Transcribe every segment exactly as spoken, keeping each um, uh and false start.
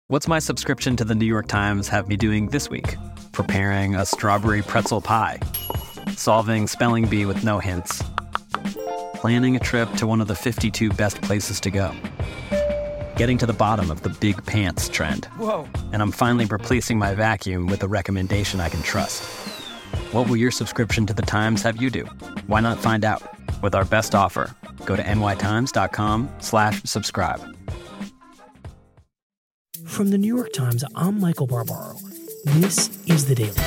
What's my subscription to the New York Times have me doing this week? Preparing a strawberry pretzel pie. Solving spelling bee with no hints. Planning a trip to one of the fifty-two best places to go. Getting to the bottom of the big pants trend. Whoa. And I'm finally replacing my vacuum with a recommendation I can trust. What will your subscription to the Times have you do? Why not find out? With our best offer, go to nytimes.com slash subscribe. From the New York Times, I'm Michael Barbaro. This is The Daily.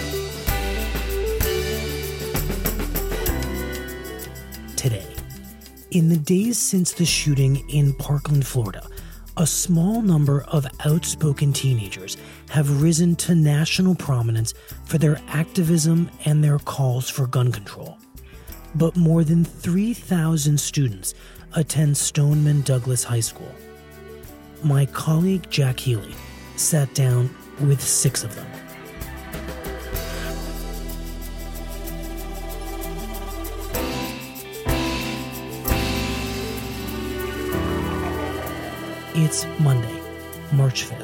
Today, in the days since the shooting in Parkland, Florida, a small number of outspoken teenagers have risen to national prominence for their activism and their calls for gun control. But more than three thousand students attend Stoneman Douglas High School. My colleague Jack Healy sat down with six of them. It's Monday, March fifth.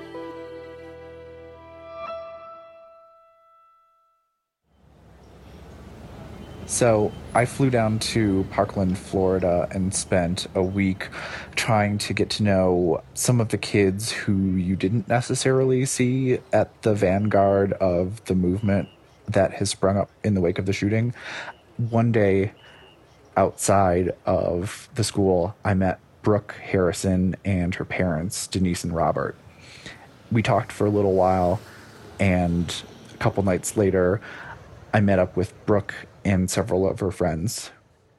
So I flew down to Parkland, Florida, and spent a week trying to get to know some of the kids who you didn't necessarily see at the vanguard of the movement that has sprung up in the wake of the shooting. One day outside of the school, I met Brooke Harrison and her parents, Denise and Robert. We talked for a little while, and a couple nights later, I met up with Brooke and several of her friends.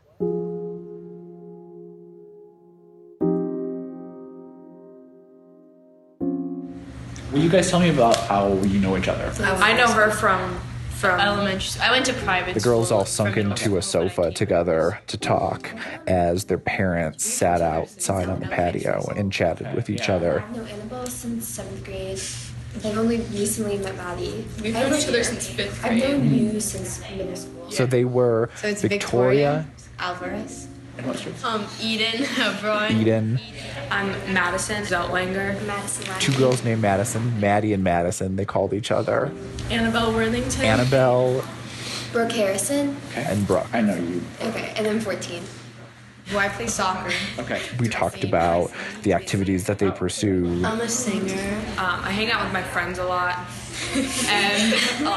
Will you guys tell me about how you know each other? I know her from from elementary school. I went to private The school. girls all sunk into a sofa together to talk as their parents sat outside on the patio and chatted with each other. I've known Annabelle since seventh grade. I've only recently met Maddie. We've known each other since fifth I've grade. known you since middle school. So they were So it's Victoria, Victoria Alvarez. And what's yours? Um, Eden, Brian. Eden, I'm Madison Zeltlanger. Madison Latin. two girls named Madison, Maddie and Madison, they called each other, Annabelle Worthington. Annabelle Brooke Harrison. Okay. and Brooke. I know you. Okay, and then fourteen. Who I play soccer. Okay. We talked about the activities that they pursued. I'm a singer. Um, I hang out with my friends a lot. and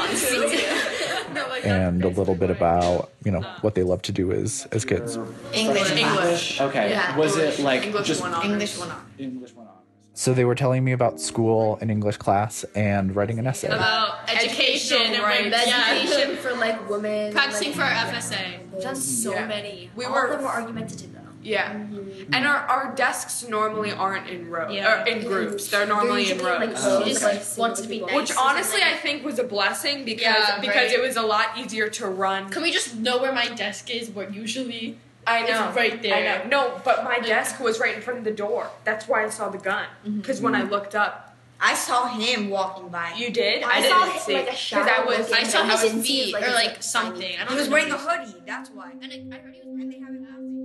and a little bit about, you know, what they love to do as as kids. English. English. Okay. Yeah. Was it like English just one honors. English one. English one honors? So they were telling me about school and English class and writing an essay. About education and rights. rights. Education Yeah. for like women. Practicing like, for our F S A. We've done so Yeah. many. We All were- of them were argumentative though. Yeah. And our, our desks normally aren't in rows Yeah. or in groups. They're normally in They're usually, rows. like, She just like, like, wants to be single nice. Which honestly I think was a blessing because Yeah, because right. it was a lot easier to run. Can we just know where my desk is? Where usually I know. It's right there. I know. No, but my desk was right in front of the door. That's why I saw the gun. Because when I looked up, I saw him walking by. you did. I didn't saw see. like a 'Cause shadow. I was. looking, I saw but his didn't see feet it, or his, like something. I don't He was know. wearing a hoodie. That's why. And I, I heard he was And they have an outfit.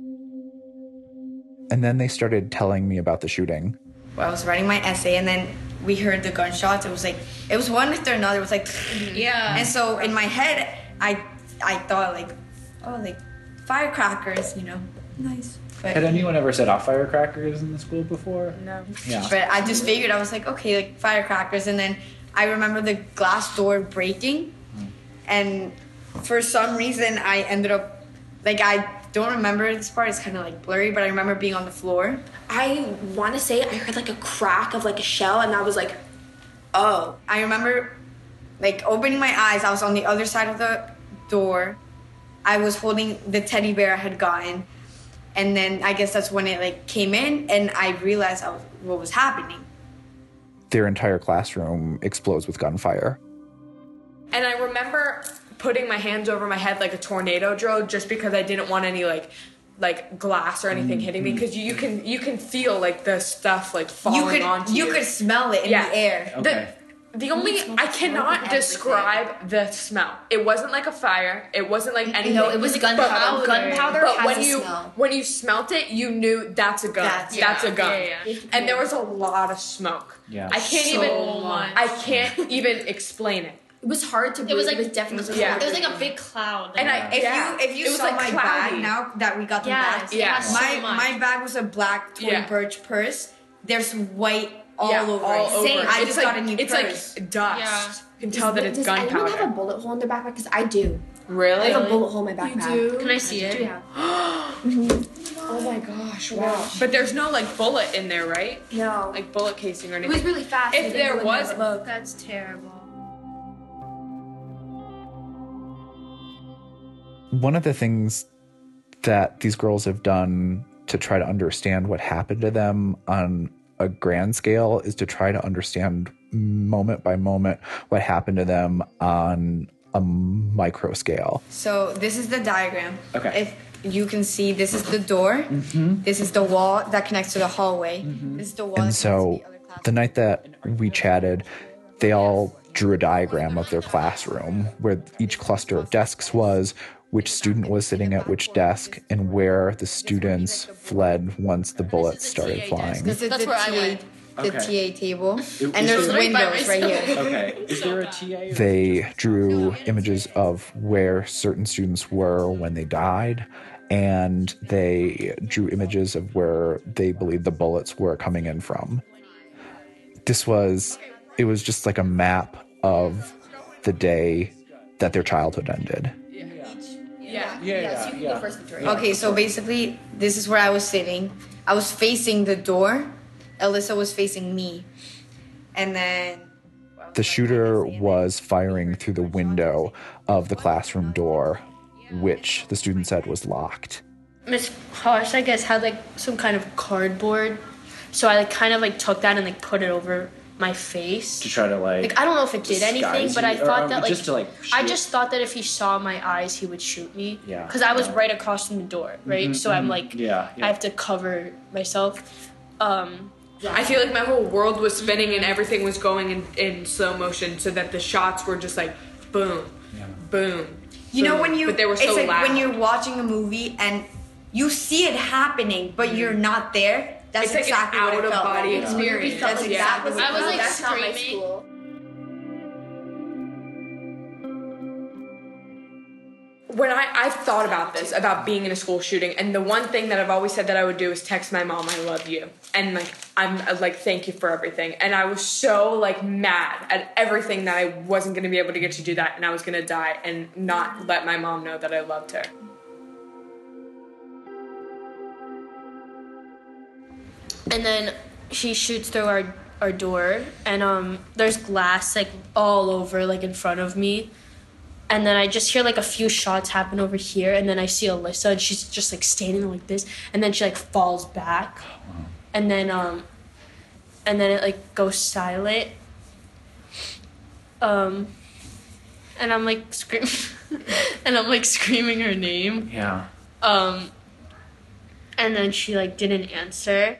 And then they started telling me about the shooting. Well, I was writing my essay, and then we heard the gunshots. It was like it was one after another. It was like, Yeah. and so in my head, I I thought like, oh, like firecrackers, you know, nice. But, Had anyone ever set off firecrackers in the school before? No. Yeah. but I just figured I was like, okay, like firecrackers, and then I remember the glass door breaking, and for some reason I ended up like I don't remember this part. It's kind of like blurry, but I remember being on the floor. I want to say I heard like a crack of like a shell, and I was like, oh. I remember like opening my eyes. I was on the other side of the door. I was holding the teddy bear I had gotten, and then I guess that's when it like came in, and I realized I was, what was happening. Their entire classroom explodes with gunfire. And I remember putting my hands over my head like a tornado drill just because I didn't want any like like glass or anything hitting me because you, you can you can feel like the stuff like falling You could onto you you. could smell it in Yeah. the air. Okay. The only I cannot describe the smell. It wasn't like a fire. It wasn't like anything. No, it was gunpowder. But- Gunpowder But has when a you smell. when you smelt it, you knew that's a gun. That's- That's, yeah, a gun. yeah, yeah. And there was a lot of smoke. Yeah. I can't So even. much. I can't even explain it. It was hard to breathe. It was like it was definitely Yeah. hard It was to like a breathe. big cloud. And I If yeah. you if you It was, saw like, my cloudy. bag now that we got them Yes, back, it Yeah. has so my much. my bag was a black Tory Yeah. Burch purse. There's white all Yeah, over all it. over. Same. I It's just like, got a new It's purse. like dust. Yeah. You can tell that it's Does anyone have a gunpowder. bullet hole in their backpack? Because I do. Really? I have a bullet hole in my backpack. Can I see it? Yeah. Oh my gosh! Wow. But there's no like bullet in there, right? No. Like bullet casing or It anything. was really fast. If They didn't there go in was- and look. That's terrible. One of the things that these girls have done to try to understand what happened to them on a grand scale is to try to understand moment by moment what happened to them on a micro scale. So this is the diagram. Okay. If you can see, this is the door. This is the wall that connects to the hallway. This is the wall. And that so connects to the other classroom. the night that we chatted, they all drew a diagram of their classroom where each cluster of desks was, which student was sitting at which desk, and where the students fled once the bullets started flying. This is That's the where I T A, went. the Okay. T A table, Is and there- there's Right by windows right myself. here. Okay. Is there a T A? or- They drew images of where certain students were when they died, and they drew images of where they believed the bullets were coming in from. This was, it was just like a map of the day that their childhood ended. Yeah. Yeah, Yes, yeah, you can yeah. go first, Victoria. Okay, so basically, this is where I was sitting. I was facing the door. Alyssa was facing me, and then The shooter was firing through the window of the classroom door, which the student said was locked. Miss Harsh, I guess, had like some kind of cardboard, so I like kind of like took that and like put it over my face. To try to like. Like I don't know if it did anything, disguise but I you, or- thought or that like, just to, like, I shoot. just thought that if he saw my eyes, he would shoot me. Yeah. Because I was right across from the door, right? So I'm like, Yeah, yeah. I have to cover myself. Um, I feel like my whole world was spinning and everything was going in, in slow motion, so that the shots were just like boom, boom. you know boom. when you But they were so it's like loud. when you're watching a movie and you see it happening, but you're not there. That's It's like an exactly what it felt out-of-body like. experience. That's Yeah. exactly what I it was felt like That's not my screaming. school. When I, I've thought about this, about being in a school shooting, and the one thing that I've always said that I would do is text my mom, I love you. And like, I'm uh, like, thank you for everything. And I was so like mad at everything that I wasn't going to be able to get to do that, and I was going to die and not let my mom know that I loved her. and then she shoots through our our door, and um, there's glass like all over, like in front of me. And then I just hear like a few shots happen over here, and then I see Alyssa, and she's just like standing like this, and then she like falls back, and then um, and then it like goes silent. Um, and I'm like screaming, and I'm like screaming her name. Yeah. Um, and then she like didn't answer.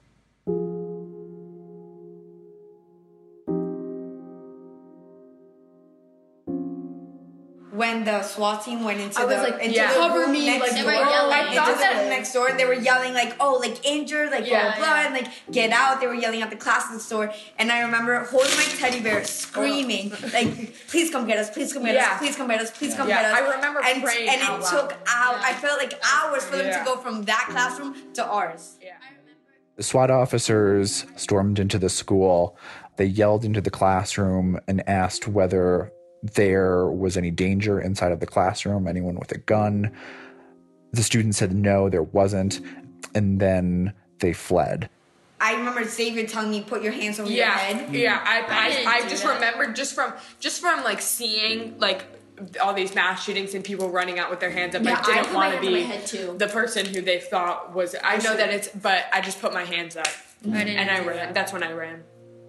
When the SWAT team went into I was the like, into yeah. the cover room me, next like, they door, were yelling. I I thought thought that that- next door they were yelling like, oh, like injured, like Yeah, oh, blood, yeah. like get out. They were yelling at the class store, and I remember holding my teddy bear, screaming like, please come get us, please come get Yeah. us, please come get us, please come Yeah, get us. I remember and, praying and out it loud. took out. I felt like hours for them Yeah. to go from that classroom to ours. Yeah. The SWAT officers stormed into the school. They yelled into the classroom and asked whether there was any danger inside of the classroom, anyone with a gun. The students said no, there wasn't, and then they fled. I remember Xavier telling me, put your hands over your Yeah, head. yeah. I, I didn't I, I do just that. remembered just from just from like seeing like all these mass shootings and people running out with their hands up. Yeah, I I didn't put my want to hands on my be head, too. the person who they thought was. I know that it's, but I just put my hands up I didn't and I do ran. that. That's when I ran.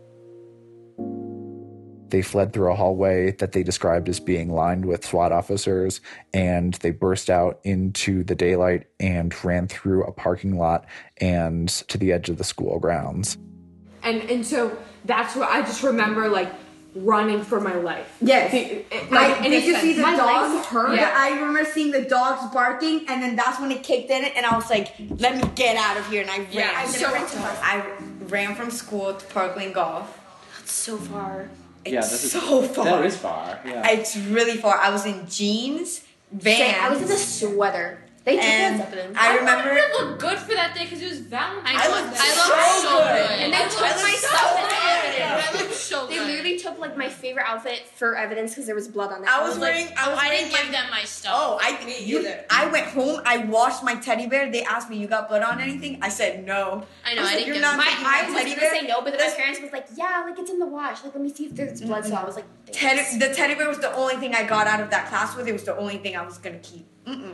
They fled through a hallway that they described as being lined with SWAT officers, and they burst out into the daylight and ran through a parking lot and to the edge of the school grounds. And and so that's what I just remember, like running for my life. Yes. The- it- Like, in did a you sense. see the My dogs? legs hurt. Yeah, I remember seeing the dogs barking, and then that's when it kicked in, and I was like, "Let me get out of here!" And I ran. Yeah, I, so- I ran from school to Parkland Golf. That's so far. It's Yeah, that is so far. That is far. Yeah. It's really far. I was in jeans, Vans. I was in a sweater. They took and us evidence. I remember. wanted to look good for that day because it was Valentine's I Day. looked I so looked so good. good. And they I took looked my so stuff good. as evidence. I looked so They good. literally took like my favorite outfit for evidence because there was blood on it. I was wearing. I was I wearing didn't my. give them my stuff. Oh, I Me you, either. I went home. I washed my teddy bear. They asked me, "You got blood on anything?" I said no. I know, was I like, didn't You're give not my- taking I my was teddy gonna bear. say no, but then my This- parents was like, "Yeah, like it's in the wash. Like let me see if there's blood." So I was like, Teddy, "Thanks." the teddy bear was the only thing I got out of that class with. It was the only thing I was gonna keep. Mm-mm.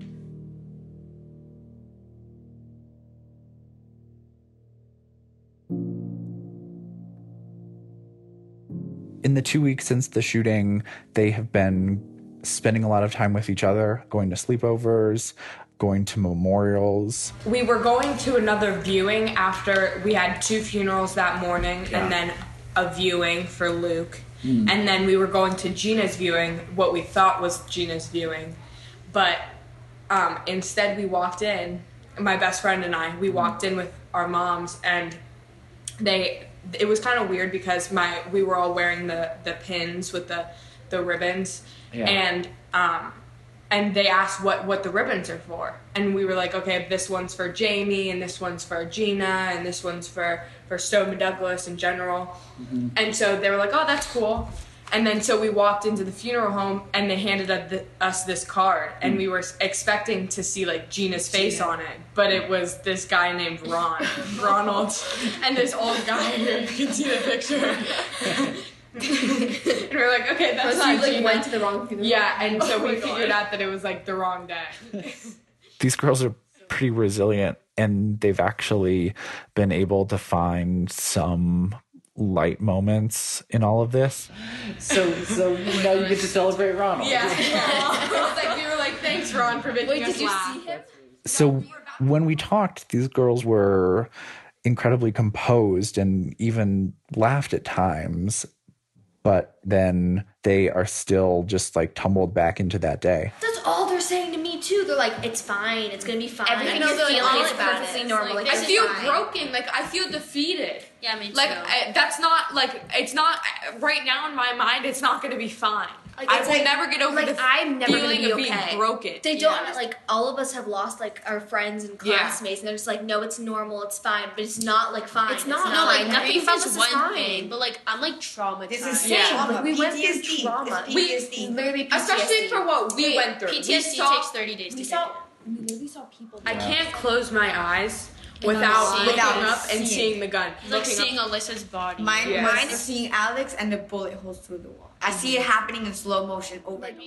In the two weeks since the shooting, they have been spending a lot of time with each other, going to sleepovers, going to memorials. We were going to another viewing after we had two funerals that morning Yeah. and then a viewing for Luke. And then we were going to Gina's viewing, what we thought was Gina's viewing. But um, instead we walked in, my best friend and I, we walked in with our moms and they, it was kind of weird because my, we were all wearing the, the pins with the, the ribbons. Yeah. And, um, and they asked what, what the ribbons are for. And we were like, okay, this one's for Jamie, and this one's for Gina, and this one's for, for Stoneman Douglas in general. Mm-hmm. And so they were like, oh, that's cool. And then so we walked into the funeral home, and they handed us, the, us this card, and we were expecting to see like Gina's face Gina. on it, but it was this guy named Ron, Ronald, and this old guy here. You can see the picture. And we we're like, okay, that's So not you like Gina. went to the wrong funeral. Yeah, and so Oh we my figured God. out that it was like the wrong day. These girls are pretty resilient, and they've actually been able to find some light moments in all of this. So, so now you get to celebrate Ronald. Yeah. It was like, we were like, thanks, Ron, for making Wait, us did you laugh. see him? So when we talked, these girls were incredibly composed and even laughed at times, but then they are still just like tumbled back into that day. That's all they're saying to me too. They're like, "It's fine. It's gonna be fine." Every- I no, know they're like, feelings all about perfectly it. normal, Like, like, I this feel is fine. broken. Like, I feel defeated. Yeah, me too. Like, I, that's not, like, it's not, right now in my mind, it's not going to be fine. Like, I it's will like- never get over like, the I'm never gonna feeling be of being okay. broken. They don't Yeah. like all of us have lost like our friends and Yeah. classmates, and they're just like, "No, it's normal. It's fine." But it's not like fine. It's not, no, fine. like, Nothing nothing about is this is one fine. thing, but, like, I'm, like, traumatized. This is Yeah. trauma. Like, we went through P T S D. trauma. It's We- P T S D. Literally, P T S D. Especially for what we Wait, went through. P T S D We saw- takes thirty days We to saw. get We literally saw people. I die. can't close my eyes And without then looking seeing- up and seeing. seeing the gun. It's like Looking seeing up. Alyssa's body. Mine, Yes. mine is seeing Alex and the bullet holes through the wall. I see it happening in slow motion over and over.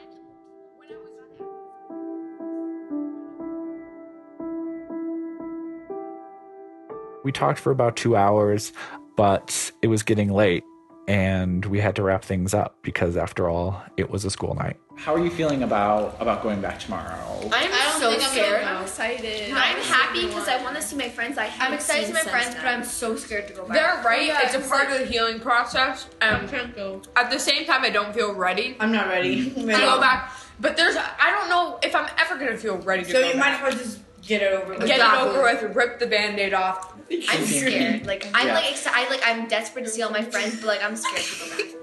We talked for about two hours, but it was getting late and we had to wrap things up because after all, it was a school night. How are you feeling about about going back tomorrow? I'm I don't so think I'm scared. gonna go. excited. I'm happy because I want to see my friends. I I'm haven't excited seen to see my since friends, then. but I'm so scared to go back. They're right. Yeah, it's a it's part of the healing process. Um, can't go. at the same time, I don't feel ready I'm not ready. to go back. But there's, I don't know if I'm ever gonna feel ready to So go you might back. as well just get it over with. Get it over with. Rip the Band-Aid off. I'm scared. Like I'm Yeah. like excited. I like I'm desperate to see all my friends, but like I'm scared to go back.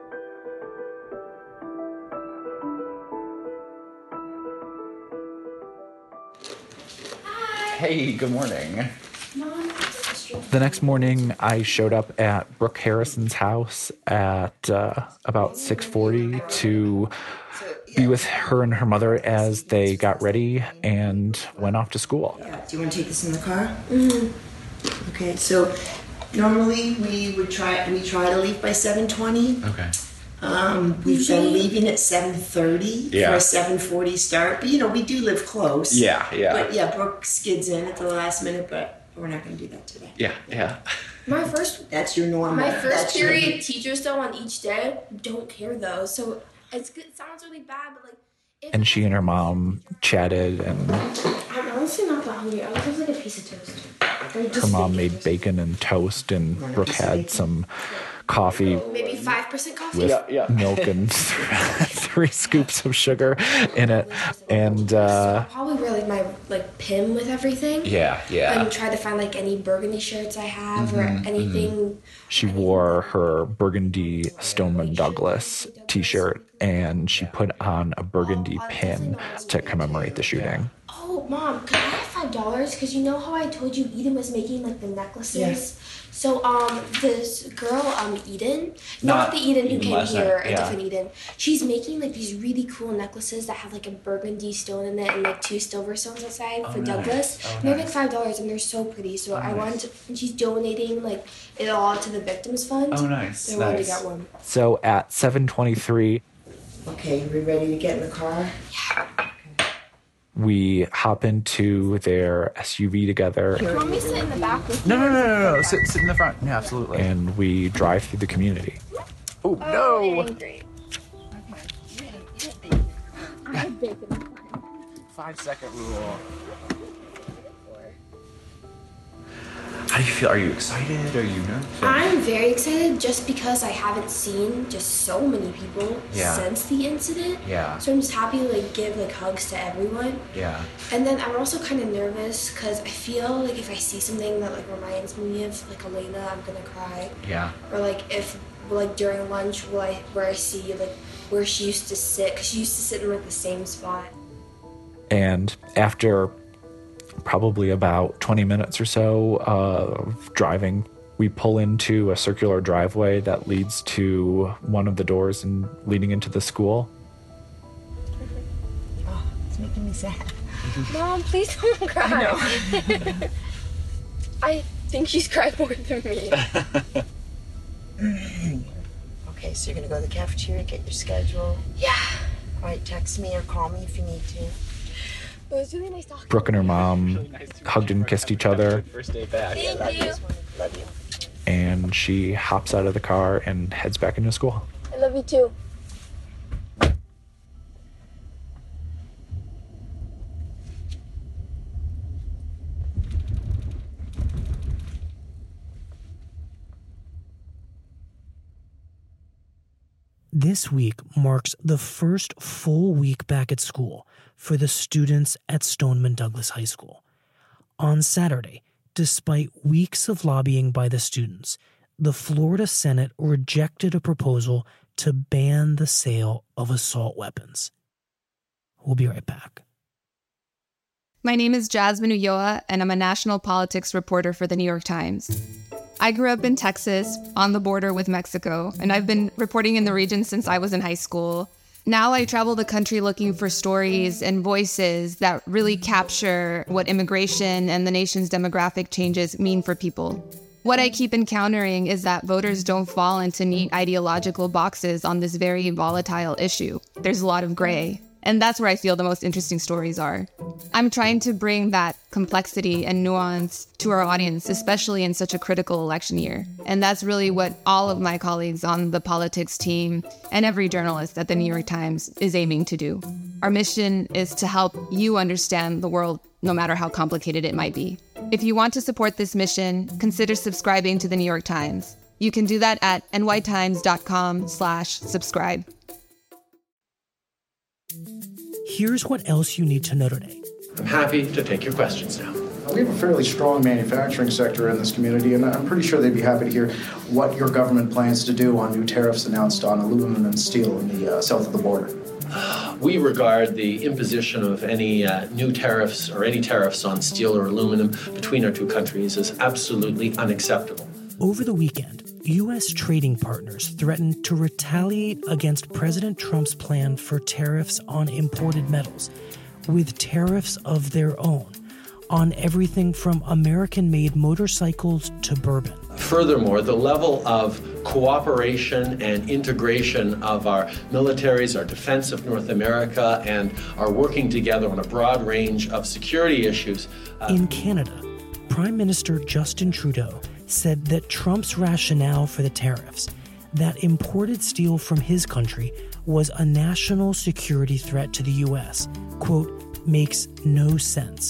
Hey, good morning. The next morning, I showed up at Brooke Harrison's house at uh, about six forty to be with her and her mother as they got ready and went off to school. Yeah. Do you want to take this in the car? Mm-hmm. Okay. So normally we would try we try to leave by seven twenty. Okay. Um, we've been leaving at seven thirty Yeah. for a seven forty start. But you know we do live close. Yeah, yeah. But yeah, Brooke skids in at the last minute, but we're not going to do that today. Yeah, yeah. My first That's your normal. my first that's your- period teachers though on each day don't care though. So it's good. It sounds really bad, but like. If And she and her mom chatted, and I'm honestly not that hungry. I would have like a piece of toast. Or her just mom bacon. made bacon and toast, and Brooke had some coffee Maybe five percent coffee. with Yeah, yeah. milk and three scoops of sugar in it. And uh, I'll probably wear like my like pin with everything. yeah, yeah. And try to find like any burgundy shirts I have or anything. She wore her burgundy Stoneman Douglas t-shirt, and she put on a burgundy pin to commemorate the shooting. Oh, Mom, could I have five dollars? Because you know how I told you Eden was making like the necklaces? Yes. So, um, this girl, um, Eden, not, Not the Eden who Eden came last night, here, a yeah. different Eden. She's making like these really cool necklaces that have like a burgundy stone in it and like two silver stones outside for nice. Douglas. Oh, And they're like nice. five dollars and they're so pretty. So I nice. wanted to, and she's donating like it all to the victims fund. Oh, nice, So I wanted to nice. get one. So at seven twenty-three, Okay, we ready to get in the car? we hop into their S U V together, Want me to sit in the back with No, no, no, no, no. Sit, sit in the front. Yeah, absolutely. and we drive through the community. Oh, no. Great. Five second rule. How do you feel? Are you excited? Are you nervous? I'm very excited just because I haven't seen just so many people Yeah. since the incident. Yeah. So I'm just happy to like give like hugs to everyone. Yeah. And then I'm also kind of nervous because I feel like if I see something that like reminds me of like Elena, I'm gonna cry. Yeah. Or like if like during lunch, will I where I see like where she used to sit because she used to sit in like the same spot. And after probably about twenty minutes or so of driving, we pull into a circular driveway that leads to one of the doors and leading into the school. Oh, it's making me sad. Mom, please don't cry. I, I think she's cried more than me. Okay, so you're gonna go to the cafeteria, get your schedule. Yeah. All right, text me or call me if you need to. It was really nice talking. Brooke and her mom hugged and kissed each other, First day back. Thank you. Love you. and she hops out of the car and heads back into school. I love you too. This week marks the first full week back at school for the students at Stoneman Douglas High School. On Saturday, despite weeks of lobbying by the students, the Florida Senate rejected a proposal to ban the sale of assault weapons. We'll be right back. My name is Jasmine Ulloa, and I'm a national politics reporter for the New York Times. I grew up in Texas, on the border with Mexico, and I've been reporting in the region since I was in high school. Now I travel the country looking for stories and voices that really capture what immigration and the nation's demographic changes mean for people. What I keep encountering is that voters don't fall into neat ideological boxes on this very volatile issue. There's a lot of gray. And that's where I feel the most interesting stories are. I'm trying to bring that complexity and nuance to our audience, especially in such a critical election year. And that's really what all of my colleagues on the politics team and every journalist at the New York Times is aiming to do. Our mission is to help you understand the world, no matter how complicated it might be. If you want to support this mission, consider subscribing to the New York Times. You can do that at nytimes.com slash subscribe. Here's what else you need to know today. I'm happy to take your questions now. We have a fairly strong manufacturing sector in this community, and I'm pretty sure they'd be happy to hear what your government plans to do on new tariffs announced on aluminum and steel in the uh, south of the border. We regard the imposition of any uh, new tariffs or any tariffs on steel or aluminum between our two countries as absolutely unacceptable. Over the weekend, U S trading partners threatened to retaliate against President Trump's plan for tariffs on imported metals, with tariffs of their own on everything from American-made motorcycles to bourbon. Furthermore, the level of cooperation and integration of our militaries, our defense of North America, and our working together on a broad range of security issues. Uh, In Canada, Prime Minister Justin Trudeau said that Trump's rationale for the tariffs, that imported steel from his country was a national security threat to the U S, quote, makes no sense.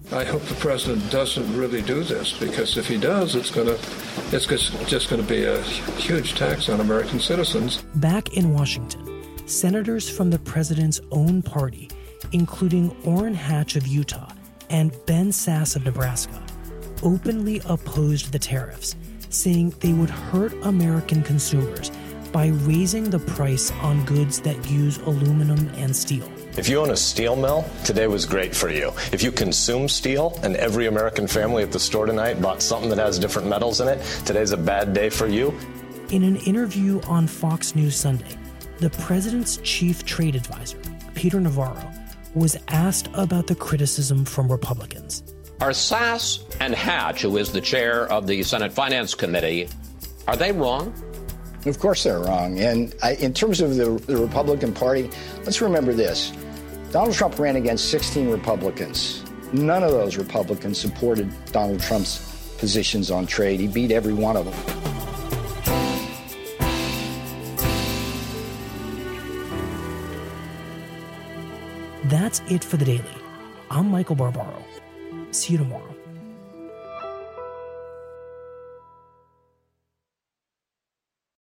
I hope the president doesn't really do this, because if he does, it's going to, it's just going to be a huge tax on American citizens. Back in Washington, senators from the president's own party, including Orrin Hatch of Utah and Ben Sasse of Nebraska, openly opposed the tariffs, saying they would hurt American consumers by raising the price on goods that use aluminum and steel. If you own a steel mill, today was great for you. If you consume steel and every American family at the store tonight bought something that has different metals in it, today's a bad day for you. In an interview on Fox News Sunday, the president's chief trade advisor, Peter Navarro, was asked about the criticism from Republicans. Are Sasse and Hatch, who is the chair of the Senate Finance Committee, are they wrong? Of course they're wrong. And I, in terms of the, the Republican Party, let's remember this. Donald Trump ran against sixteen Republicans. None of those Republicans supported Donald Trump's positions on trade. He beat every one of them. That's it for The Daily. I'm Michael Barbaro. See you tomorrow.